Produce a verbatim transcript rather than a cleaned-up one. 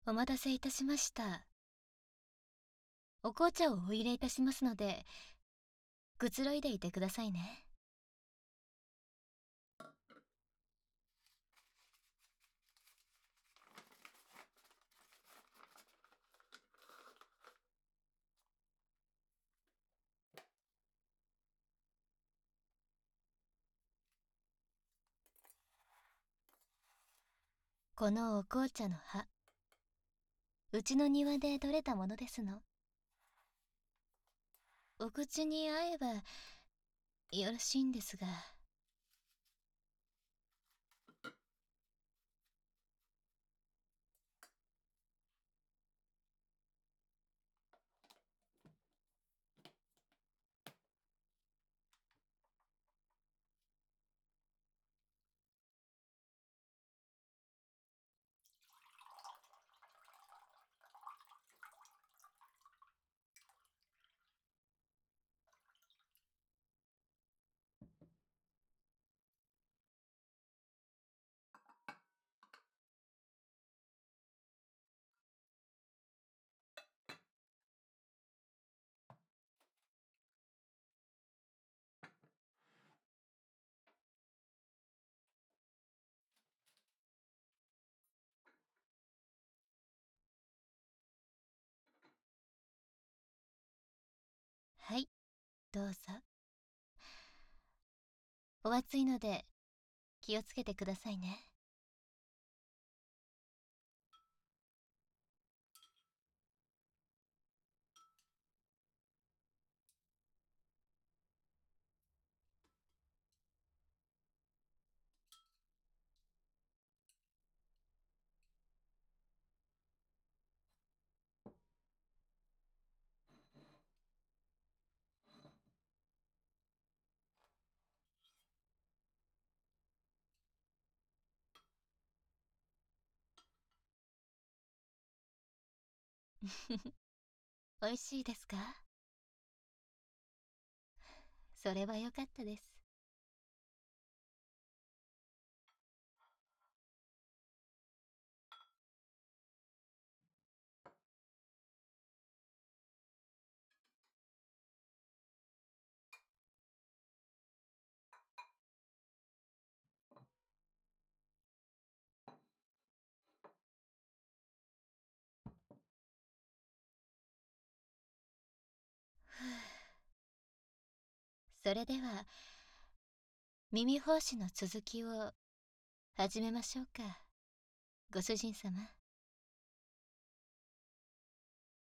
お待たせいたしました。お紅茶をお入れいたしますので、くつろいでいてくださいね。このお紅茶の葉、うちの庭で採れたものですの。お口に合えばよろしいんですが。はい、どうぞ。お熱いので気をつけてくださいね。おいしいですか？それはよかったです。ふう。それでは耳法師の続きを始めましょうか、ご主人様。